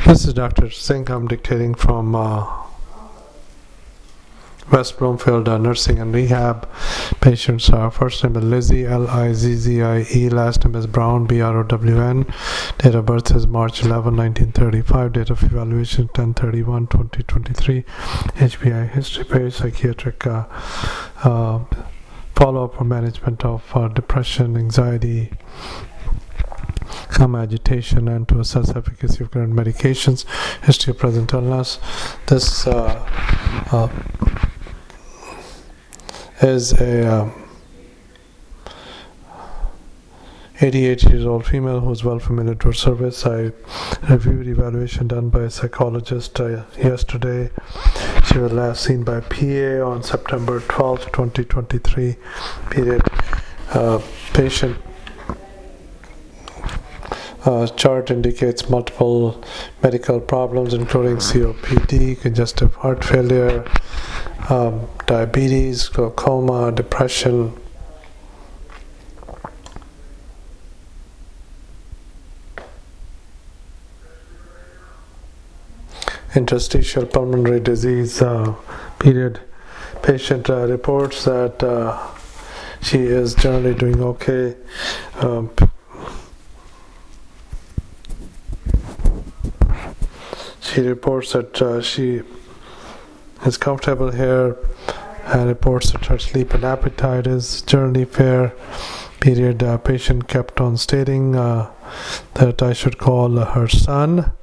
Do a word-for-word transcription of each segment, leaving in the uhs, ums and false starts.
This is Doctor Singh. I'm dictating from uh, West Bloomfield uh, Nursing and Rehab. Patients are uh, first name is Lizzie, L I Z Z I E. Last name is Brown, B R O W N. Date of birth is March eleventh, nineteen thirty-five. Date of evaluation ten thirty-one twenty twenty-three. H P I history page, psychiatric uh, uh, follow-up for management of uh, depression, anxiety, calm agitation, and to assess efficacy of current medications. History of present illness. This uh, uh, is a um, eighty-eight years old female who is well familiar to her service. I reviewed evaluation done by a psychologist uh, yesterday. She was last seen by P A on September twelfth, twenty twenty-three. Period. Uh, patient Uh, chart indicates multiple medical problems including C O P D, congestive heart failure, um, diabetes, glaucoma, depression, interstitial pulmonary disease. Uh, period. Patient uh, reports that uh, she is generally doing okay. Um, She reports that uh, she is comfortable here and reports that her sleep and appetite is generally fair. Period. Uh, patient kept on stating uh, that I should call uh, her son,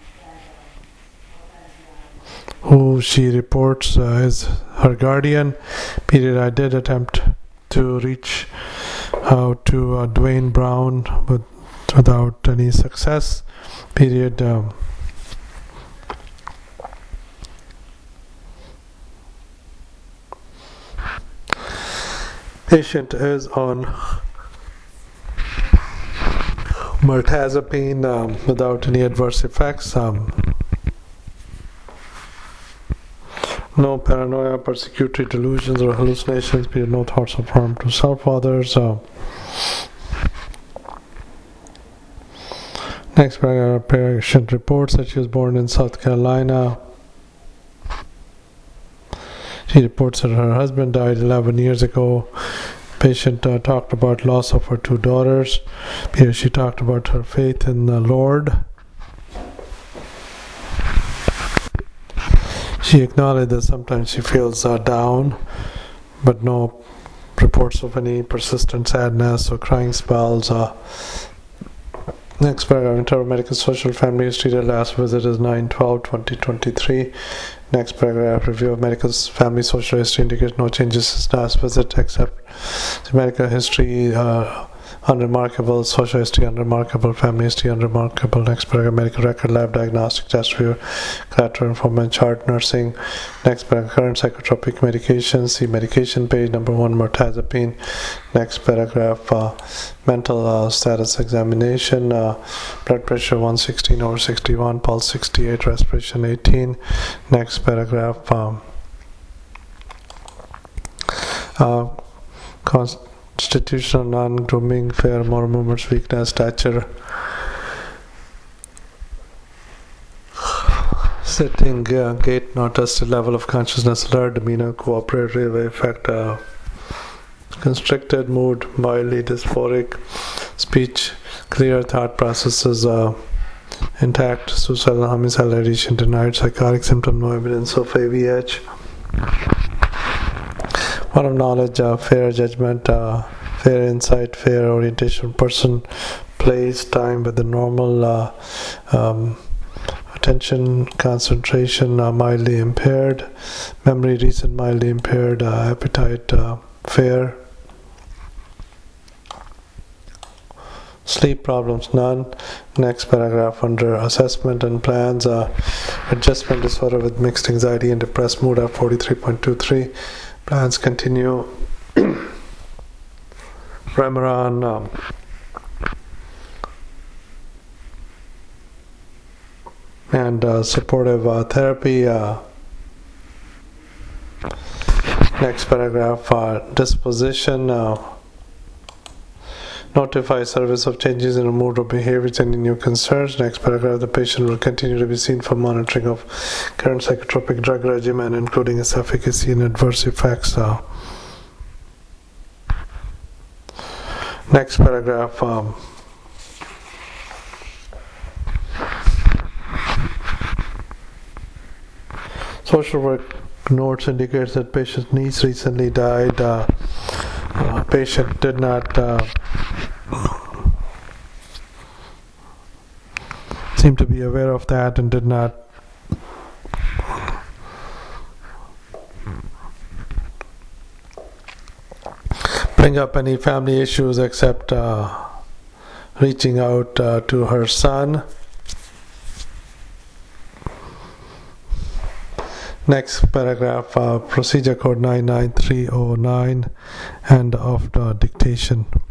who she reports uh, is her guardian. Period. I did attempt to reach out to uh, Dwayne Brown but without any success. Period. Um, Patient is on mirtazapine um, without any adverse effects. Um, no paranoia, persecutory delusions or hallucinations. Period. No thoughts of harm to self or others. Uh, next paragraph. Patient reports that she was born in South Carolina. She reports that her husband died eleven years ago. Patient uh, talked about loss of her two daughters. Here she talked about her faith in the Lord. She acknowledged that sometimes she feels uh, down, but no reports of any persistent sadness or crying spells. Uh, Next paragraph. Internal medical social family history. The last visit is nine twelve twenty twenty-three. Next paragraph. Review of medical family social history indicates no changes since last visit except the medical history uh, unremarkable, social history unremarkable, family history unremarkable. Next paragraph. Medical record, lab diagnostic test review, collateral informant chart, nursing. Next paragraph. Current psychotropic medications. See medication page number one, mirtazapine. Next paragraph. Uh, mental uh, status examination. Uh, blood pressure one sixteen over sixty-one, pulse sixty-eight, respiration eighteen. Next paragraph. Um, uh, constitutional non-grooming, fair motor movements, weakness, stature, sitting, uh, gait, not tested, level of consciousness, alert, demeanor, cooperative, affect, uh, constricted, mood, mildly dysphoric, speech, clear, thought processes, uh, intact, suicidal, homicidal, addiction denied, psychotic symptom, no evidence of A V H. One of knowledge, uh, fair judgment, uh, fair insight, fair orientation, person, place, time with the normal, uh, um, attention, concentration, uh, mildly impaired, memory, recent, mildly impaired, uh, appetite, uh, fair, sleep problems, none. Next paragraph under assessment and plans. Uh, adjustment disorder with mixed anxiety and depressed mood at forty-three point two three. Plans continue. Remeron. Um, and uh, supportive uh, therapy. Uh, next paragraph. Uh, disposition. Uh, notify service of changes in mood or behavior, any new concerns. Next paragraph, the patient will continue to be seen for monitoring of current psychotropic drug regimen, including its efficacy and adverse effects. Uh, next paragraph, um, social work notes indicates that patient's niece recently died. Uh, uh, patient did not uh, seem to be aware of that and did not bring up any family issues except uh, reaching out uh, to her son. Next paragraph, uh, procedure code nine nine three oh nine, and of the dictation